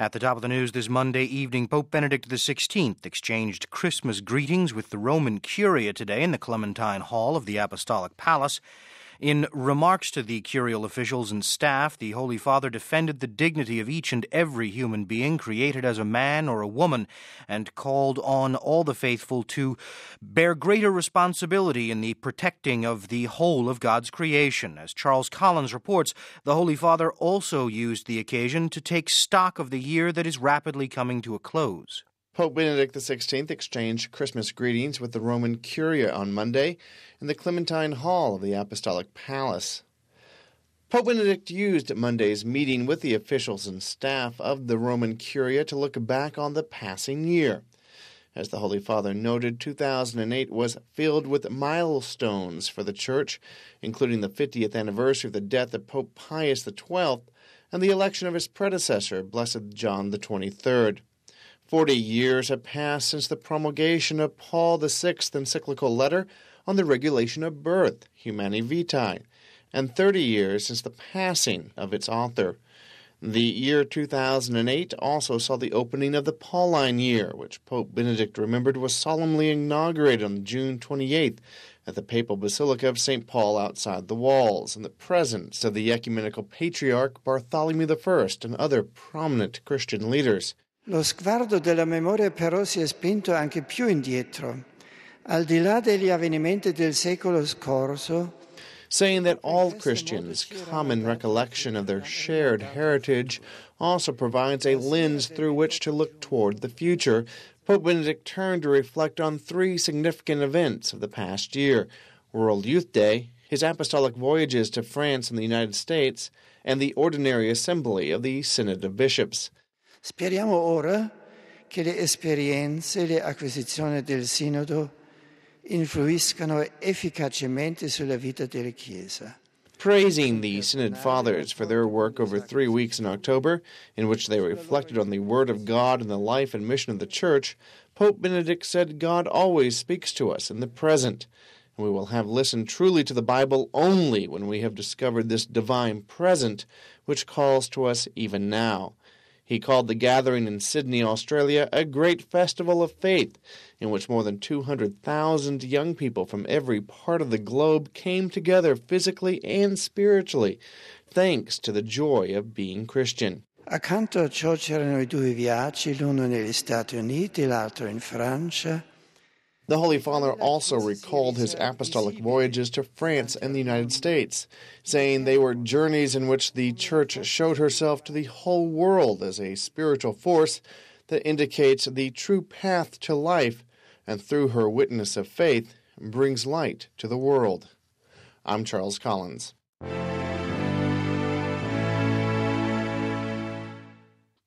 At the top of the news this Monday evening, Pope Benedict XVI exchanged Christmas greetings with the Roman Curia today in the Clementine Hall of the Apostolic Palace. In remarks to the curial officials and staff, the Holy Father defended the dignity of each and every human being created as a man or a woman and called on all the faithful to bear greater responsibility in the protecting of the whole of God's creation. As Charles Collins reports, the Holy Father also used the occasion to take stock of the year that is rapidly coming to a close. Pope Benedict XVI exchanged Christmas greetings with the Roman Curia on Monday in the Clementine Hall of the Apostolic Palace. Pope Benedict used Monday's meeting with the officials and staff of the Roman Curia to look back on the passing year. As the Holy Father noted, 2008 was filled with milestones for the Church, including the 50th anniversary of the death of Pope Pius XII and the election of his predecessor, Blessed John XXIII. 40 years have passed since the promulgation of Paul VI's encyclical letter on the regulation of birth, Humanae Vitae, and 30 years since the passing of its author. The year 2008 also saw the opening of the Pauline year, which Pope Benedict remembered was solemnly inaugurated on June 28th at the Papal Basilica of St. Paul outside the walls, in the presence of the Ecumenical Patriarch Bartholomew I and other prominent Christian leaders. Lo sguardo della memoria però si è spinto anche più indietro, al di là degli avvenimenti del secolo scorso, saying that all Christians' common recollection of their shared heritage also provides a lens through which to look toward the future. Pope Benedict turned to reflect on three significant events of the past year: World Youth Day, his apostolic voyages to France and the United States, and the Ordinary Assembly of the Synod of Bishops. Speriamo ora che le esperienze e le acquisizioni del Sinodo influiscano efficacemente sulla vita della Chiesa. Praising the Synod Fathers for their work over 3 weeks in October, in which they reflected on the Word of God and the life and mission of the Church, Pope Benedict said God always speaks to us in the present, and we will have listened truly to the Bible only when we have discovered this divine present which calls to us even now. He called the gathering in Sydney, Australia, a great festival of faith, in which more than 200,000 young people from every part of the globe came together physically and spiritually, thanks to the joy of being Christian. Accanto a ciò c'erano I due viaggi, l'uno negli Stati Uniti, l'altro in Francia. The Holy Father also recalled his apostolic voyages to France and the United States, saying they were journeys in which the Church showed herself to the whole world as a spiritual force that indicates the true path to life, and through her witness of faith, brings light to the world. I'm Charles Collins.